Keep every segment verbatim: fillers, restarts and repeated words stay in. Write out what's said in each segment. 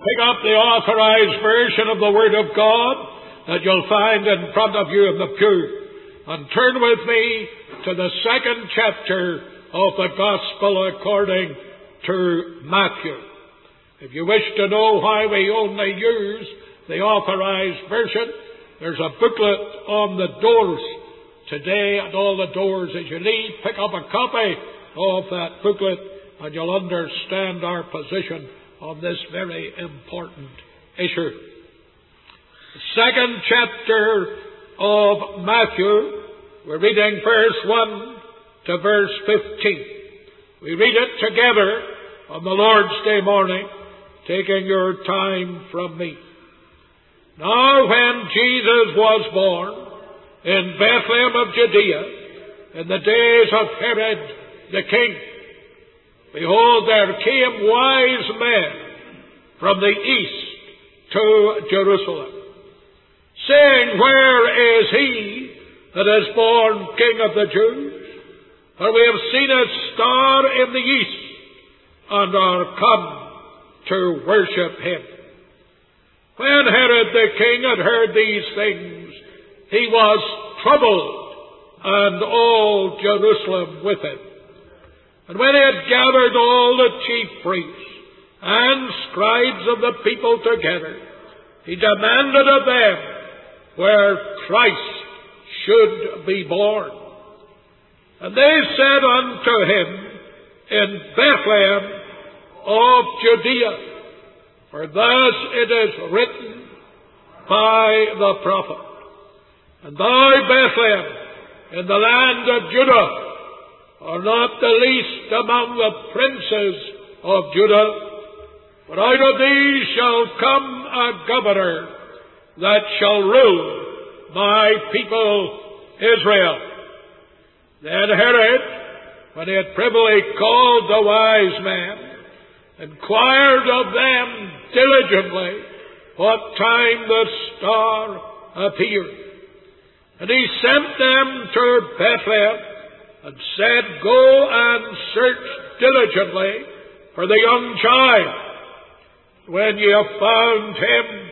Pick up the Authorized Version of the Word of God that you'll find in front of you in the pew, and turn with me to the second chapter of the Gospel according to Matthew. If you wish to know why we only use the Authorized Version, there's a booklet on the doors today, at all the doors as you leave. Pick up a copy of that booklet and you'll understand our position on this very important issue. The second chapter of Matthew, we're reading verse one to verse fifteen. We read it together on the Lord's Day morning, taking your time from me. Now when Jesus was born in Bethlehem of Judea, in the days of Herod the king, behold, there came wise men from the east to Jerusalem, saying, Where is he that is born King of the Jews? For we have seen a star in the east, and are come to worship him. When Herod the king had heard these things, he was troubled, and all Jerusalem with him. And when he had gathered all the chief priests and scribes of the people together, he demanded of them where Christ should be born. And they said unto him, In Bethlehem of Judea, for thus it is written by the prophet, And thou, Bethlehem, in the land of Judah, are not the least among the princes of Judah, but out of these shall come a governor that shall rule my people Israel. Then Herod, when he had privily called the wise men, inquired of them diligently what time the star appeared. And he sent them to Bethlehem, and said, Go and search diligently for the young child. When ye have found him,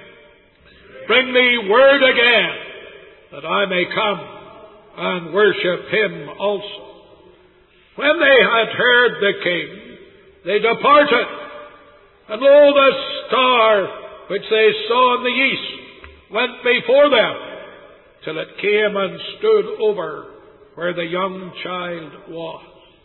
bring me word again, that I may come and worship him also. When they had heard the king, they departed, and lo, the star which they saw in the east went before them, till it came and stood over where the young child was.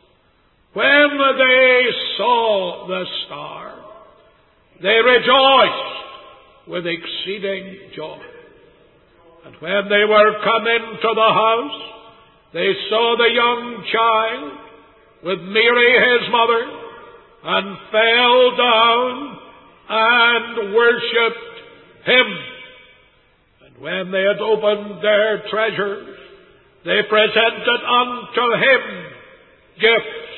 When they saw the star, they rejoiced with exceeding joy. And when they were come into the house, they saw the young child with Mary his mother, and fell down and worshipped him. And when they had opened their treasures, they presented unto him gifts,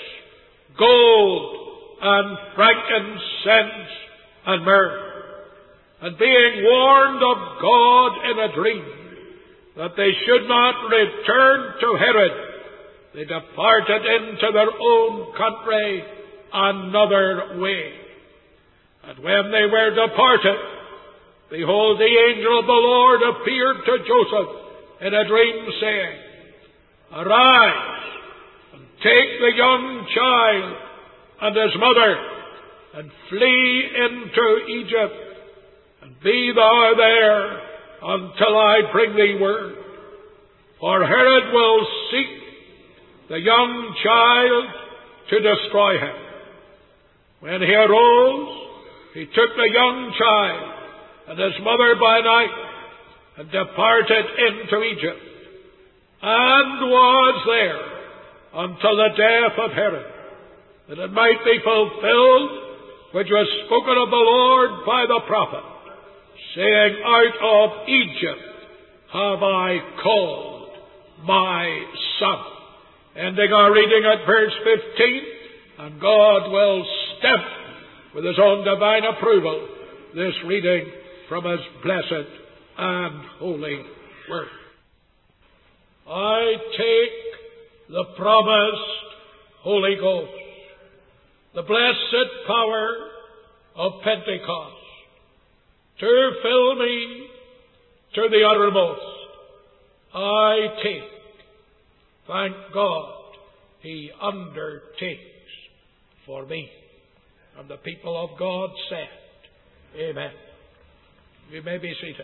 gold, and frankincense, and myrrh. And being warned of God in a dream that they should not return to Herod, they departed into their own country another way. And when they were departed, behold, the angel of the Lord appeared to Joseph in a dream, saying, Arise, and take the young child and his mother, and flee into Egypt, and be thou there until I bring thee word. For Herod will seek the young child to destroy him. When he arose, he took the young child and his mother by night, and departed into Egypt, and was there until the death of Herod, that it might be fulfilled which was spoken of the Lord by the prophet, saying, Out of Egypt have I called my son. Ending our reading at verse fifteen, and God will stamp with his own divine approval this reading from his blessed and holy word. I take the promised Holy Ghost, the blessed power of Pentecost, to fill me to the uttermost. I take. Thank God, He undertakes for me. And the people of God said, Amen. You may be seated.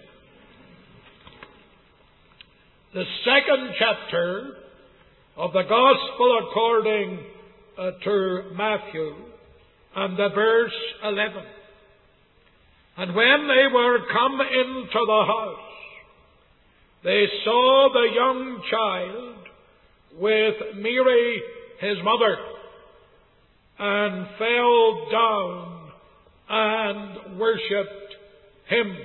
The second chapter of the Gospel according uh, to Matthew, and the verse eleven. And when they were come into the house, they saw the young child with Mary his mother, and fell down and worshipped Him.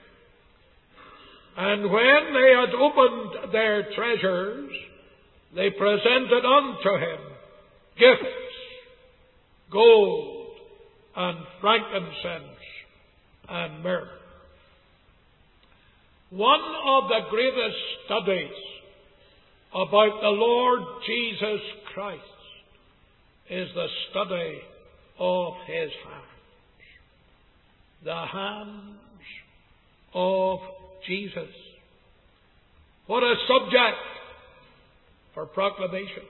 And when they had opened their treasures, they presented unto Him gifts, gold, and frankincense, and myrrh. One of the greatest studies about the Lord Jesus Christ is the study of His hands. The hands of Jesus. What a subject for proclamation.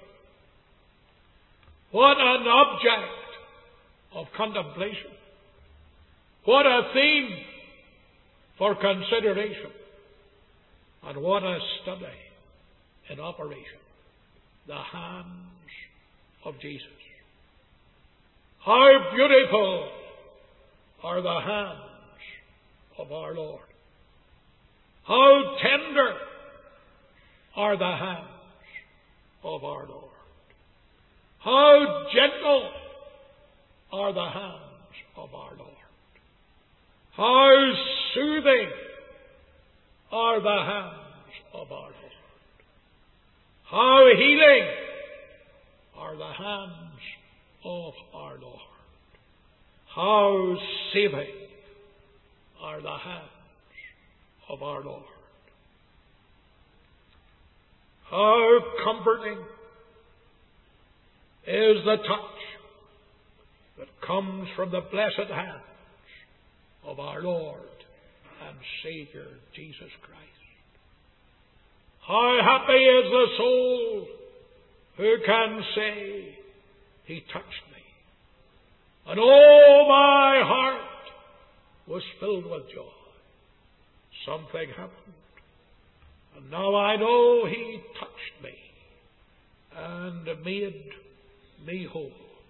What an object of contemplation. What a theme for consideration. And what a study in operation. The hands of Jesus. How beautiful are the hands of our Lord. How tender are the hands of our Lord. How gentle are the hands of our Lord. How soothing are the hands of our Lord. How healing are the hands of our Lord. How saving are the hands of our Lord. How comforting is the touch that comes from the blessed hands of our Lord and Savior Jesus Christ. How happy is the soul who can say, He touched me, and oh, my heart was filled with joy. Something happened, and now I know He touched me and made me whole.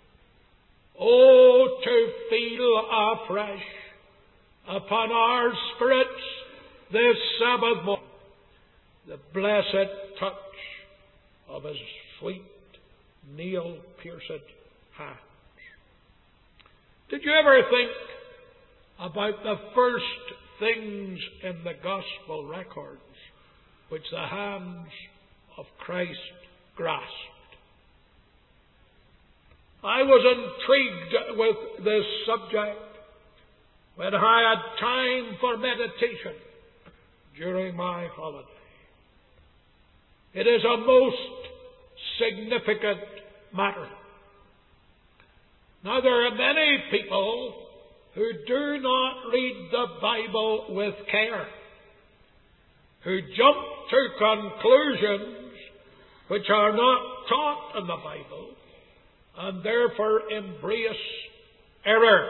Oh, to feel afresh upon our spirits this Sabbath morning the blessed touch of His sweet nail-pierced hands. Did you ever think about the first things in the Gospel records which the hands of Christ grasped? I was intrigued with this subject when I had time for meditation during my holiday. It is a most significant matter. Now, there are many people who do not read the Bible with care, who jump to conclusions which are not taught in the Bible, and therefore embrace error.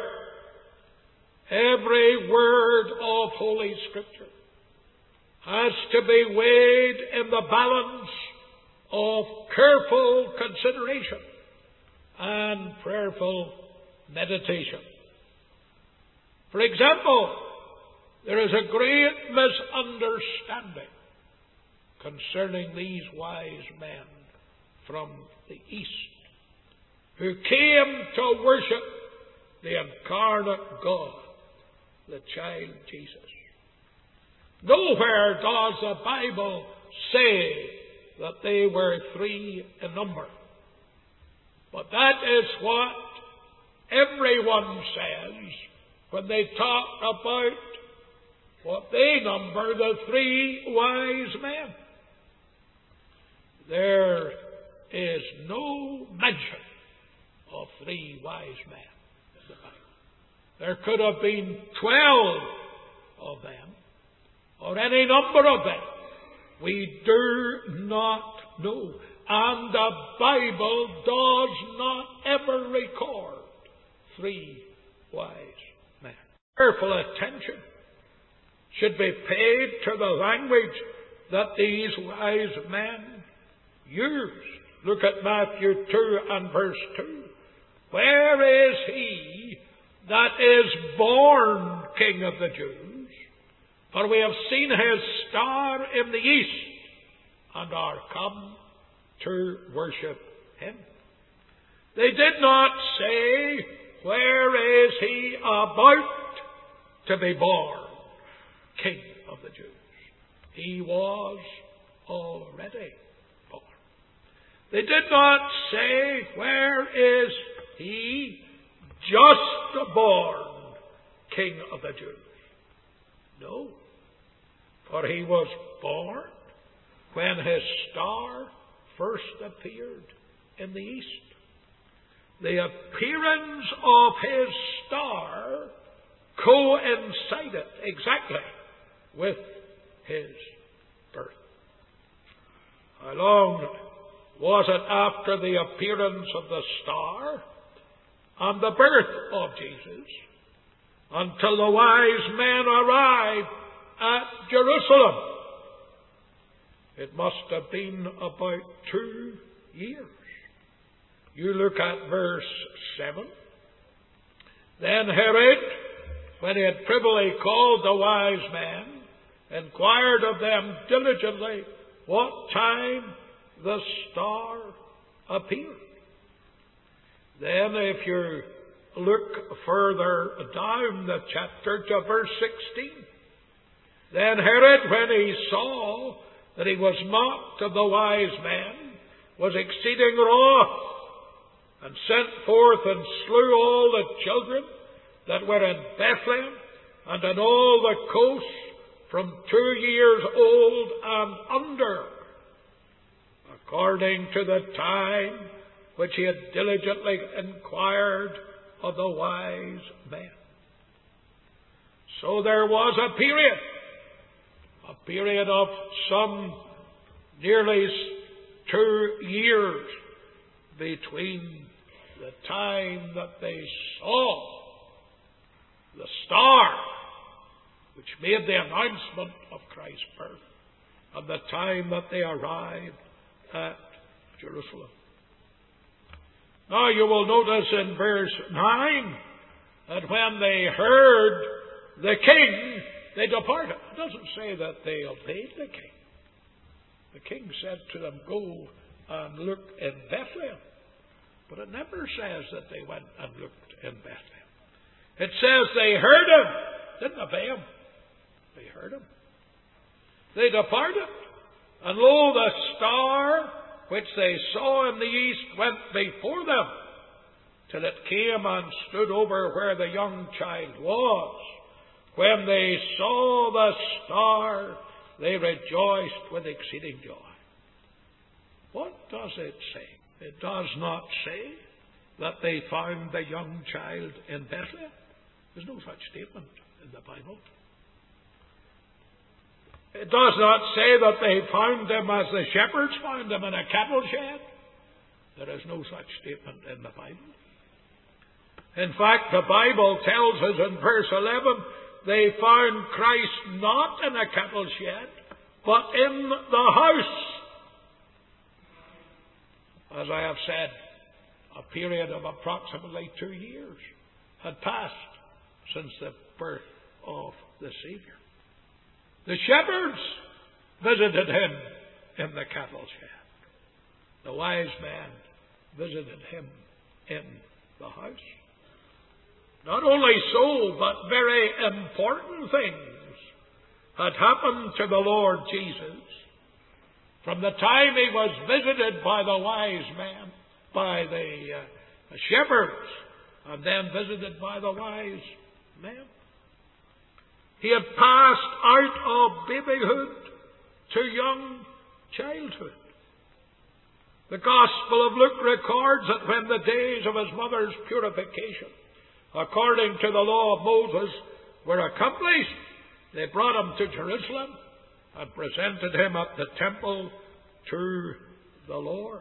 Every word of Holy Scripture has to be weighed in the balance of careful consideration and prayerful meditation. For example, there is a great misunderstanding concerning these wise men from the East who came to worship the incarnate God, the child Jesus. Nowhere does the Bible say that they were three in number. But that is what everyone says when they talk about what they number the three wise men. There is no mention of three wise men in the Bible. There could have been twelve of them, or any number of them. We do not know. And the Bible does not ever record three wise men. Careful attention should be paid to the language that these wise men used. Look at Matthew two and verse two. Where is he that is born King of the Jews? For we have seen his star in the east, and are come to worship him. They did not say, where is he about to be born King of the Jews? He was already born. They did not say, where is he just born King of the Jews? No. For he was born when his star first appeared in the east. The appearance of his star coincided exactly with his birth. How long was it after the appearance of the star and the birth of Jesus until the wise men arrived at Jerusalem? It must have been about two years. You look at verse seven. Then Herod, when he had privily called the wise men, inquired of them diligently what time the star appeared. Then if you look further down the chapter to verse sixteen. Then Herod, when he saw that he was mocked of the wise men, was exceeding wroth, and sent forth and slew all the children that were in Bethlehem and in all the coasts from two years old and under, according to the time which he had diligently inquired of the wise men. So there was a period, a period of some nearly two years between the time that they saw the star which made the announcement of Christ's birth and the time that they arrived at Jerusalem. Now you will notice in verse nine that when they heard the king, they departed. It doesn't say that they obeyed the king. The king said to them, go and look in Bethlehem. But it never says that they went and looked in Bethlehem. It says they heard him. Didn't obey him. They heard him. They departed. And lo, the star which they saw in the east went before them, till it came and stood over where the young child was. When they saw the star, they rejoiced with exceeding joy. What does it say? It does not say that they found the young child in Bethlehem. There's no such statement in the Bible. It does not say that they found him as the shepherds found him in a cattle shed. There is no such statement in the Bible. In fact, the Bible tells us in verse eleven, they found Christ not in a cattle shed, but in the house. As I have said, a period of approximately two years had passed since the birth of the Savior. The shepherds visited him in the cattle shed. The wise men visited him in the house. Not only so, but very important things had happened to the Lord Jesus from the time he was visited by the wise men, by the uh, shepherds, and then visited by the wise men. He had passed out of babyhood to young childhood. The Gospel of Luke records that when the days of his mother's purification, according to the law of Moses, were accomplished, They brought him to Jerusalem and presented him at the temple to the Lord.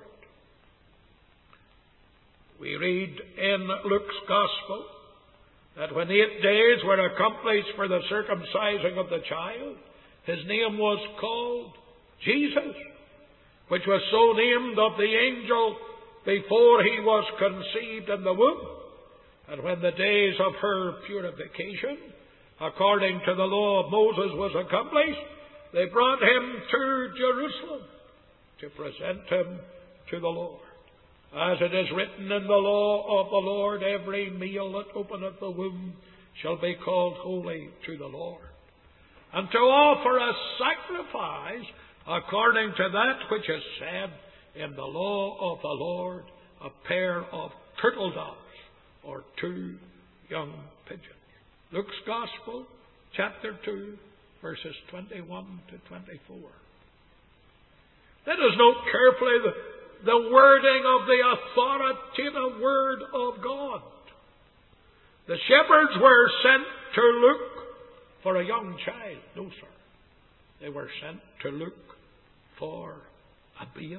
We read in Luke's Gospel that when eight days were accomplished for the circumcising of the child, his name was called Jesus, which was so named of the angel before he was conceived in the womb. And when the days of her purification, according to the law of Moses, was accomplished, they brought him to Jerusalem to present him to the Lord. As it is written in the law of the Lord, every male that openeth the womb shall be called holy to the Lord. And to offer a sacrifice according to that which is said in the law of the Lord, a pair of turtle doves or two young pigeons. Luke's Gospel, chapter two, verses twenty-one to twenty-four. Let us note carefully the, the wording of the authoritative Word of God. The shepherds were sent to look for a young child. No, sir. They were sent to look for a babe.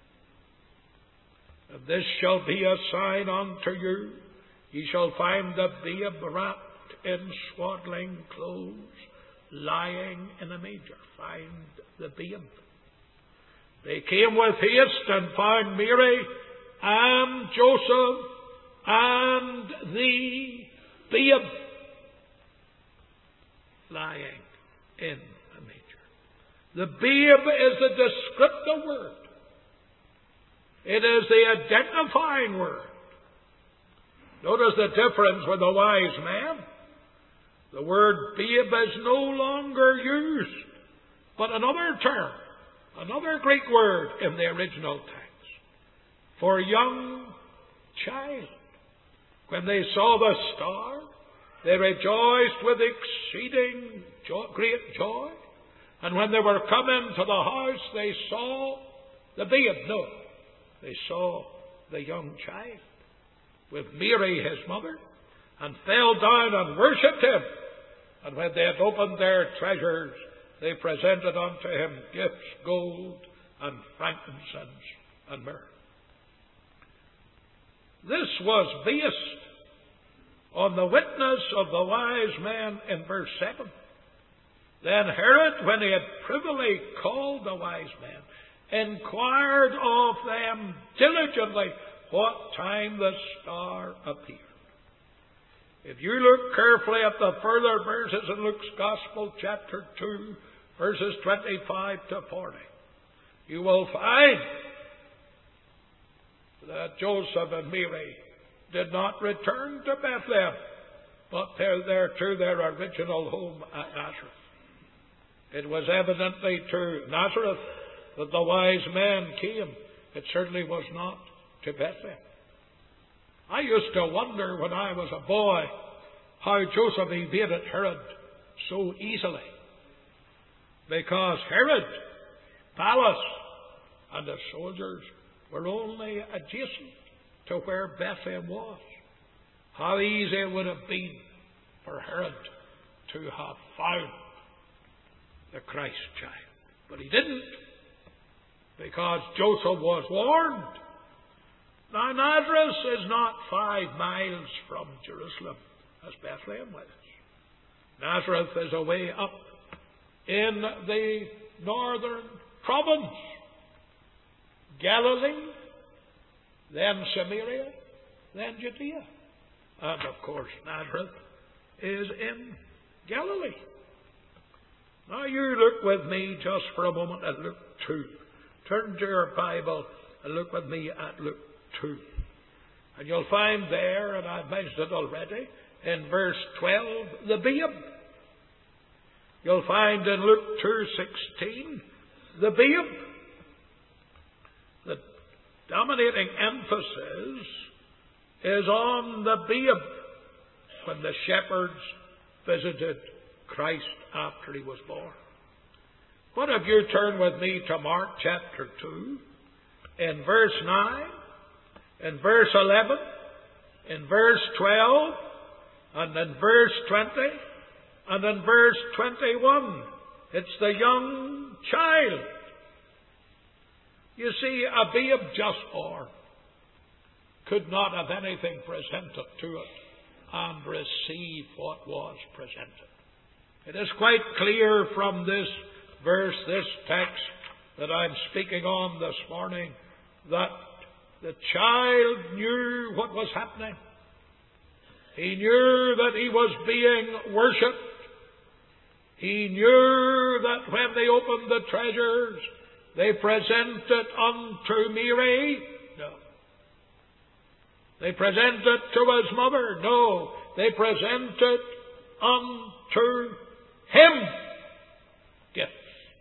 And this shall be a sign unto you. Ye shall find the babe wrapped in swaddling clothes, lying in a manger. Find the babe. They came with haste and found Mary and Joseph and the babe lying in a manger. The babe is the descriptive word. It is the identifying word. Notice the difference with the wise man. The word babe is no longer used, but another term, another Greek word in the original text, for young child. When they saw the star, they rejoiced with exceeding joy, great joy. And when they were come into the house, they saw the babe. No, they saw the young child with Mary his mother, and fell down and worshipped him. And when they had opened their treasures, they presented unto him gifts, gold and frankincense and myrrh. This was based on the witness of the wise men in verse seven. Then Herod, when he had privily called the wise men, inquired of them diligently what time the star appeared. If you look carefully at the further verses in Luke's Gospel, chapter two, verses twenty-five to forty, you will find that Joseph and Mary did not return to Bethlehem, but they're there to their original home at Nazareth. It was evidently to Nazareth that the wise men came. It certainly was not to Bethlehem. I used to wonder when I was a boy how Joseph evaded Herod so easily. Because Herod, palace, and the soldiers were only adjacent to where Bethlehem was. How easy it would have been for Herod to have found the Christ child. But he didn't, because Joseph was warned. Now, Nazareth is not five miles from Jerusalem, as Bethlehem was. Nazareth is away up in the northern province. Galilee, then Samaria, then Judea. And, of course, Nazareth is in Galilee. Now, you look with me just for a moment at Luke two. Turn to your Bible and look with me at Luke two. And you'll find there, and I've mentioned it already, in verse twelve, the babe. You'll find in Luke two sixteen, the babe. The dominating emphasis is on the babe when the shepherds visited Christ after he was born. What if you turn with me to Mark chapter two, in verse nine, in verse eleven, in verse twelve, and in verse twenty, And in verse twenty-one, it's the young child. You see, a babe just born could not have anything presented to it and receive what was presented. It is quite clear from this verse, this text that I'm speaking on this morning, that the child knew what was happening. He knew that he was being worshipped. He knew that when they opened the treasures, they presented unto Mary. No. They presented to his mother. No. They presented unto him gifts.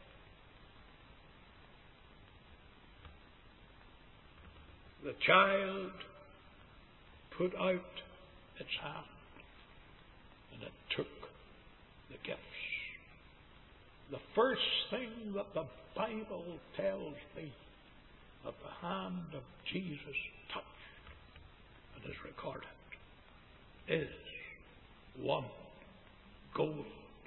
The child put out its hand, and it took the gifts. The first thing that the Bible tells me that the hand of Jesus touched and is recorded is one, gold;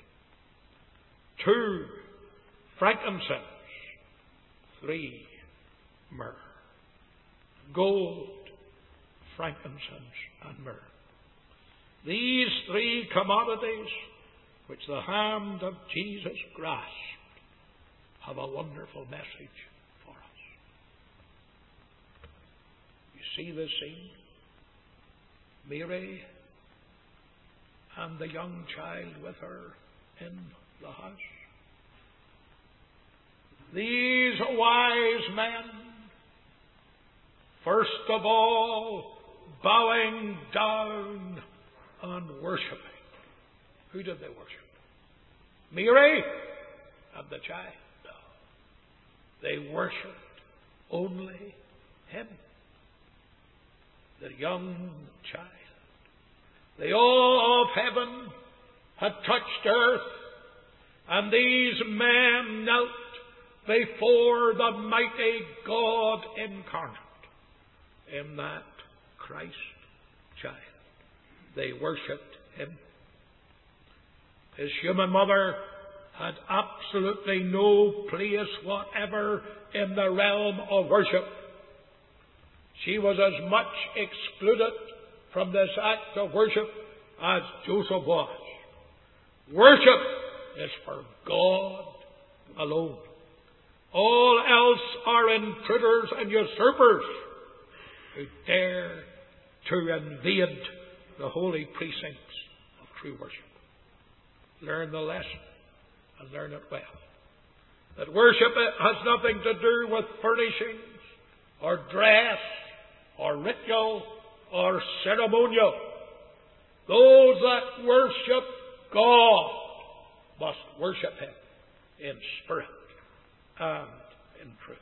two, frankincense; three, myrrh. Gold, frankincense, and myrrh. These three commodities which the hand of Jesus grasped have a wonderful message for us. You see the scene? Mary and the young child with her in the house. These wise men, first of all, bowing down and worshipping. Who did they worship? Mary and the child? No. They worshipped only him, the young child. The awe of heaven had touched earth, and these men knelt before the mighty God incarnate in that Christ child. They worshipped him. His human mother had absolutely no place whatever in the realm of worship. She was as much excluded from this act of worship as Joseph was. Worship is for God alone. All else are intruders and usurpers who dare to invade the holy precincts of true worship. Learn the lesson and learn it well. That worship has nothing to do with furnishings or dress or ritual or ceremonial. Those that worship God must worship him in spirit and in truth.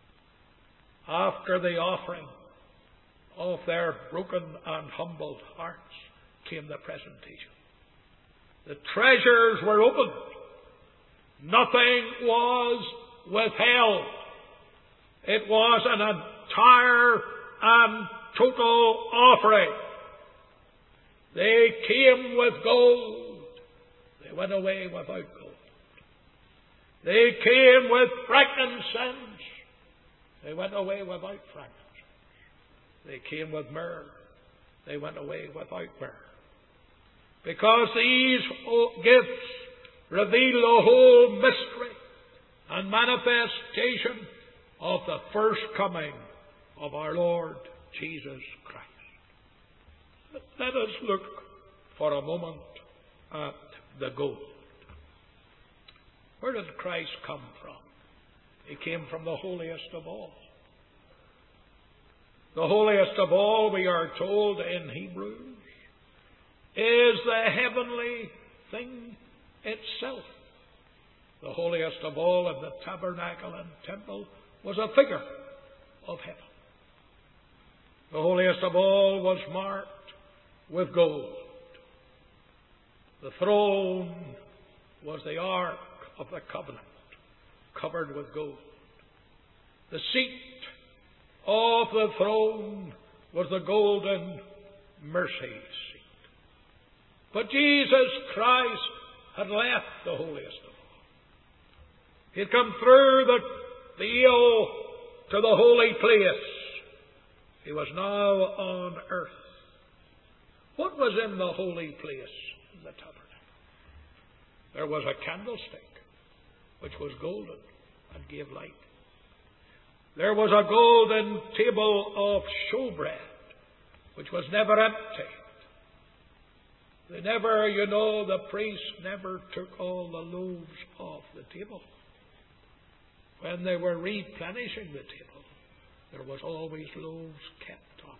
After the offering of their broken and humbled hearts came the presentation. The treasures were opened. Nothing was withheld. It was an entire and total offering. They came with gold. They went away without gold. They came with frankincense. They went away without frankincense. They came with myrrh. They went away without myrrh. Because these gifts reveal the whole mystery and manifestation of the first coming of our Lord Jesus Christ. Let us look for a moment at the gold. Where did Christ come from? He came from the holiest of all. The holiest of all, we are told in Hebrews, is the heavenly thing itself. The holiest of all in the tabernacle and temple was a figure of heaven. The holiest of all was marked with gold. The throne was the ark of the covenant, covered with gold. The seat of the throne was the golden mercy seat. But Jesus Christ had left the holiest of all. He had come through the veil to the holy place. He was now on earth. What was in the holy place in the tabernacle? There was a candlestick, which was golden and gave light. There was a golden table of showbread, which was never empty. They never, you know, the priest never took all the loaves off the table. When they were replenishing the table, there was always loaves kept on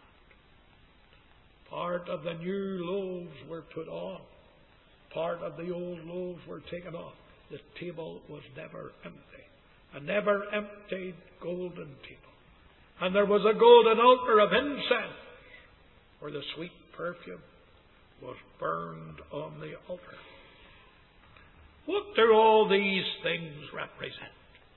it. Part of the new loaves were put on. Part of the old loaves were taken off. The table was never empty. A never emptied golden table. And there was a golden altar of incense where the sweet perfume was burned on the altar. What do all these things represent?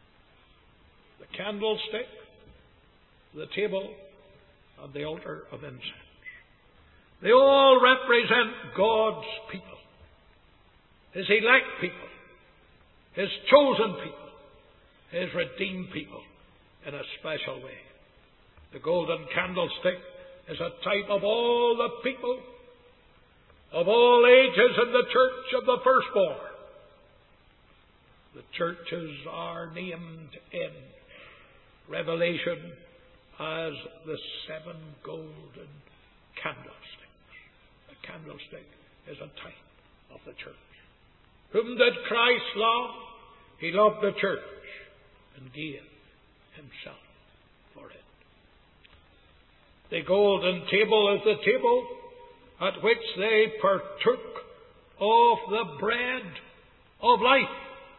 The candlestick, the table, and the altar of incense. They all represent God's people, His elect people, His chosen people, His redeemed people in a special way. The golden candlestick is a type of all the people of all ages in the church of the firstborn. The churches are named in Revelation as the seven golden candlesticks. The candlestick is a type of the church. Whom did Christ love? He loved the church and gave Himself for it. The golden table is the table at which they partook of the bread of life.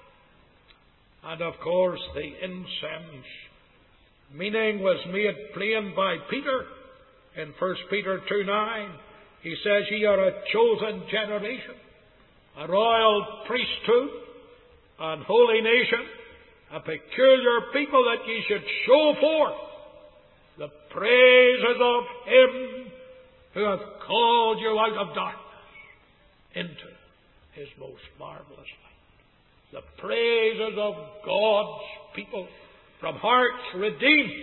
And of course the incense meaning was made plain by Peter in First Peter two nine. He says, "Ye are a chosen generation, a royal priesthood, and holy nation, a peculiar people, that ye should show forth the praises of Him who hath called you out of darkness into His most marvelous light." The praises of God's people from hearts redeemed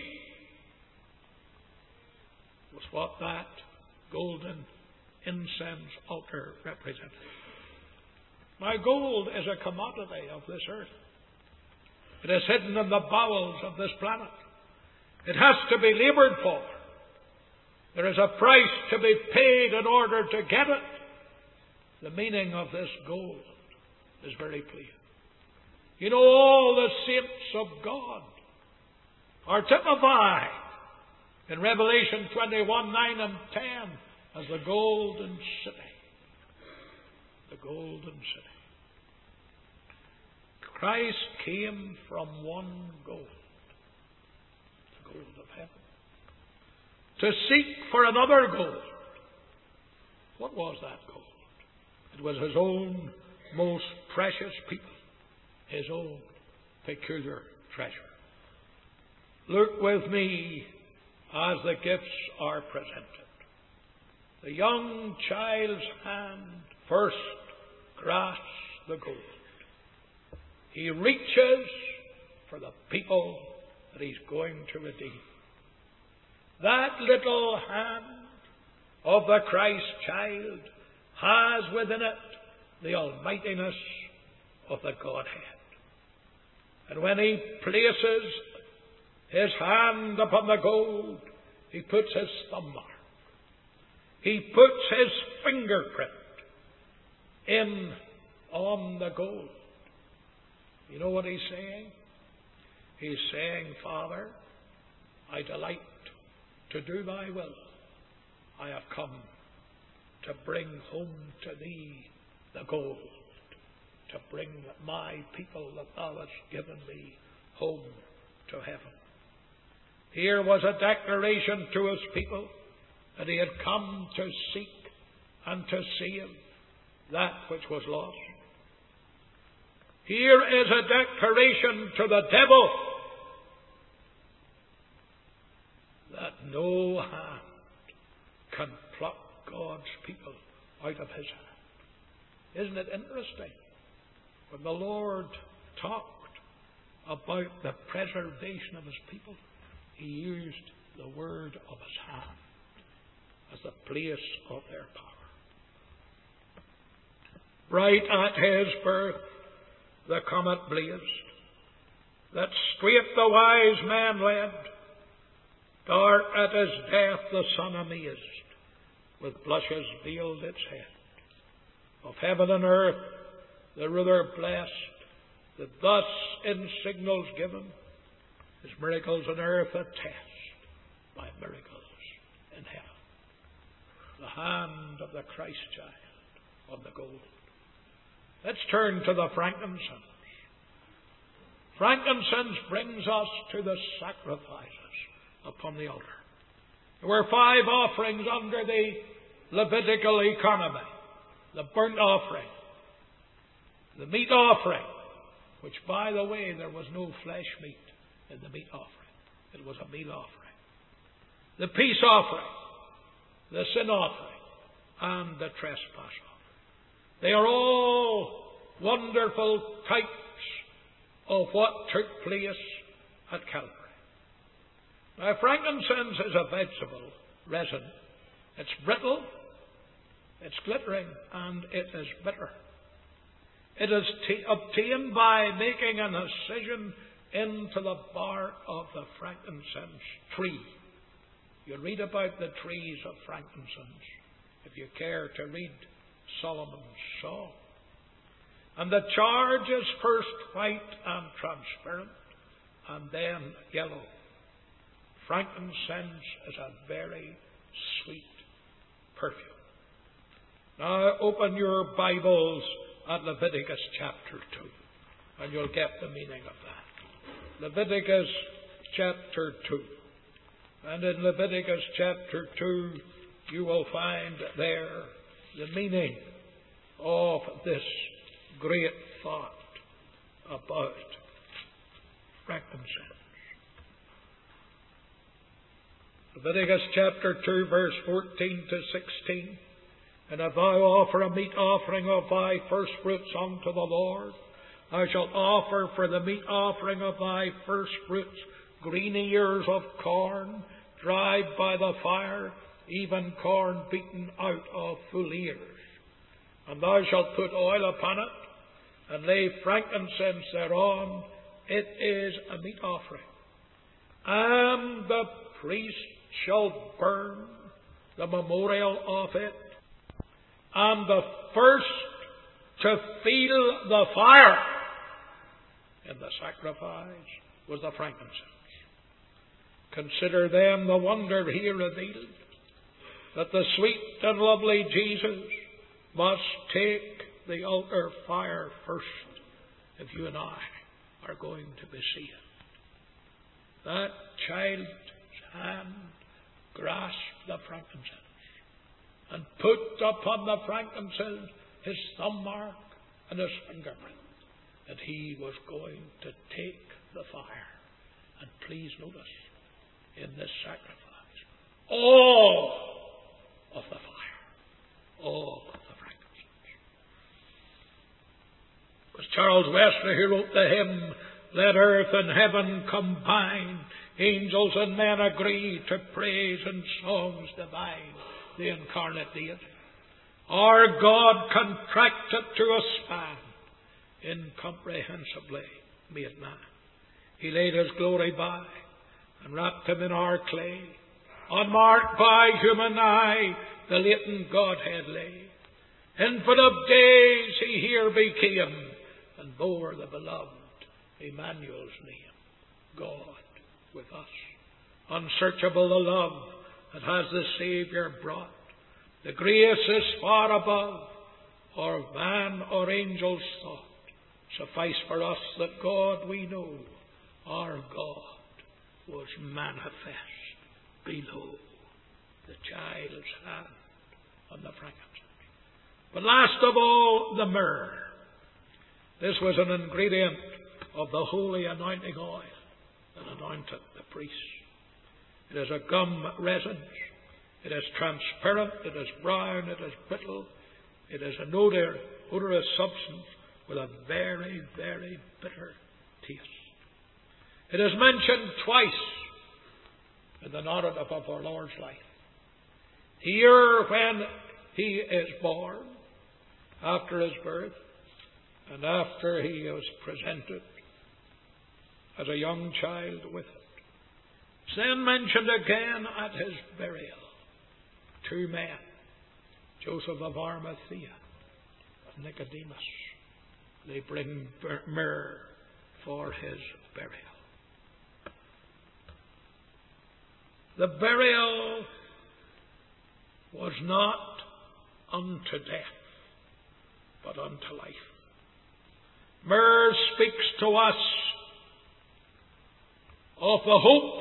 was what that golden incense altar represented. Now, gold is a commodity of this earth. It is hidden in the bowels of this planet. It has to be laboured for. There is a price to be paid in order to get it. The meaning of this gold is very clear. You know, all the saints of God are typified in Revelation twenty-one, nine and ten as the golden city. The golden city. Christ came from one gold, the gold of heaven, to seek for another gold. What was that gold? It was His own most precious people, His own peculiar treasure. Look with me as the gifts are presented. The young child's hand first grasps the gold. He reaches for the people that He's going to redeem. That little hand of the Christ child has within it the almightiness of the Godhead. And when He places His hand upon the gold, He puts His thumb mark. He puts His fingerprint in on the gold. You know what He's saying? He's saying, "Father, I delight to do Thy will. I have come to bring home to Thee the gold, to bring my people that Thou hast given me home to heaven." Here was a declaration to His people that He had come to seek and to save that which was lost. Here is a declaration to the devil that no hand can pluck God's people out of His hand. Isn't it interesting When the Lord talked about the preservation of His people, He used the word of His hand as the place of their power. Bright at His birth the comet blazed, that straight the wise men led. Dark at His death the sun amazed, with blushes veiled its head. Of heaven and earth the ruler blessed, that thus in signals given, His miracles on earth attest by miracles in heaven. The hand of the Christ child on the gold. Let's turn to the frankincense. Frankincense brings us to the sacrifices upon the altar. There were five offerings under the Levitical economy. The burnt offering, the meat offering, which, by the way, there was no flesh meat in the meat offering. It was a meat offering. The peace offering, the sin offering, and the trespass offering. They are all wonderful types of what took place at Calvary. Now, frankincense is a vegetable resin. It's brittle, it's glittering, and it is bitter. It is t- obtained by making an incision into the bark of the frankincense tree. You read about the trees of frankincense, if you care to read Solomon's Song. And the charge is first white and transparent, and then yellow. Frankincense is a very sweet perfume. Now open your Bibles at Leviticus chapter two, and you'll get the meaning of that. Leviticus chapter two. And in Leviticus chapter two, you will find there the meaning of this great thought about frankincense. Leviticus chapter two, verse fourteen to sixteen. And if thou offer a meat offering of thy first fruits unto the Lord, thou shalt offer for the meat offering of thy first fruits green ears of corn, dried by the fire, even corn beaten out of full ears. And thou shalt put oil upon it, and lay frankincense thereon. It is a meat offering. And the priest shall burn the memorial of it, and the first to feel the fire in the sacrifice was the frankincense. Consider then the wonder here revealed, that the sweet and lovely Jesus must take the altar fire first if you and I are going to be saved. That child's hand grasped the frankincense and put upon the frankincense his thumb mark and his fingerprint, that he was going to take the fire. And please notice, in this sacrifice, all of the fire, all of the frankincense. It was Charles Wesley who wrote the hymn, "Let earth and heaven combine, angels and men agree to praise in songs divine the incarnate deity. Our God contracted to a span, incomprehensibly made man. He laid his glory by, and wrapped him in our clay. Unmarked by human eye, the latent Godhead lay. Infant of days he here became, and bore the beloved Emmanuel's name. God with us. Unsearchable the love that has the Saviour brought. The grace is far above or man or angel's thought. Suffice for us that God we know, our God, was manifest below the child's hand on the frankincense. But last of all, the myrrh. This was an ingredient of the holy anointing oil that anointed the priest. It is a gum resin. It is transparent. It is brown. It is brittle. It is an odor, odorous substance with a very, very bitter taste. It is mentioned twice in the narrative of our Lord's life. Here, when he is born, after his birth, and after he is presented as a young child with it. It's then mentioned again at his burial. Two men, Joseph of Arimathea and Nicodemus, they bring myrrh for his burial. The burial was not unto death, but unto life. Myrrh speaks to us of the hope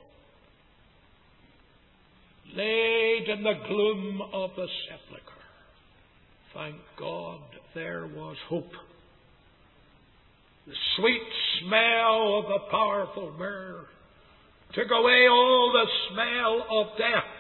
laid in the gloom of the sepulchre. Thank God there was hope. The sweet smell of the powerful myrrh took away all the smell of death.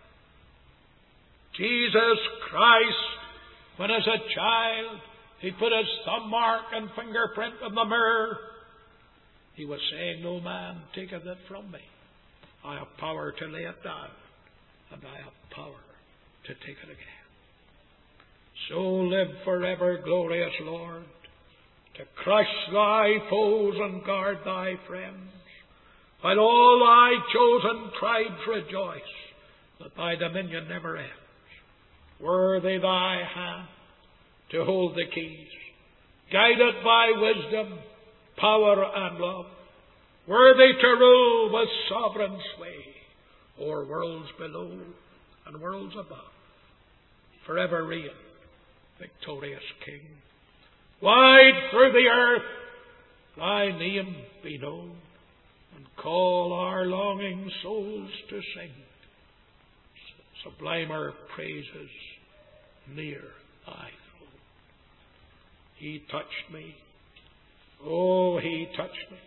Jesus Christ, when as a child he put his thumb mark and fingerprint on the myrrh, he was saying, no man taketh it from me. I have power to lay it down, and I have power to take it again. So live forever, glorious Lord, to crush thy foes and guard thy friends, while all thy chosen tribes rejoice that thy dominion never ends. Worthy thy hand to hold the keys, guided by wisdom, power, and love, worthy to rule with sovereign sway o'er worlds below and worlds above. Forever reign, victorious King. Wide through the earth thy name be known, and call our longing souls to sing sublimer praises near thy throne. He touched me. Oh, he touched me.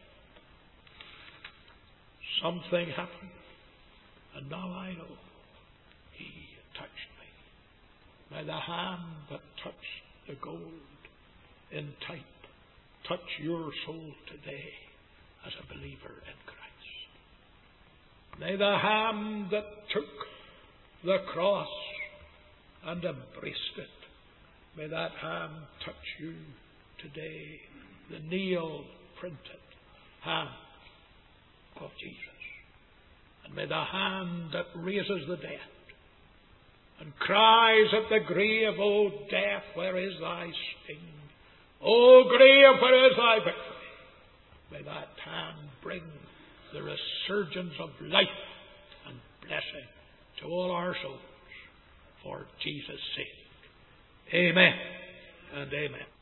Something happened, and now I know he touched me. May the hand that touched the gold in type touch your soul today as a believer in Christ. May the hand that took the cross and embraced it, may that hand touch you today, the nail printed hand of Jesus. And may the hand that raises the dead and cries at the grave, O death, where is thy sting? O grave, where is thy victory? May that hand bring the resurgence of life and blessing to all our souls for Jesus' sake. Amen and amen.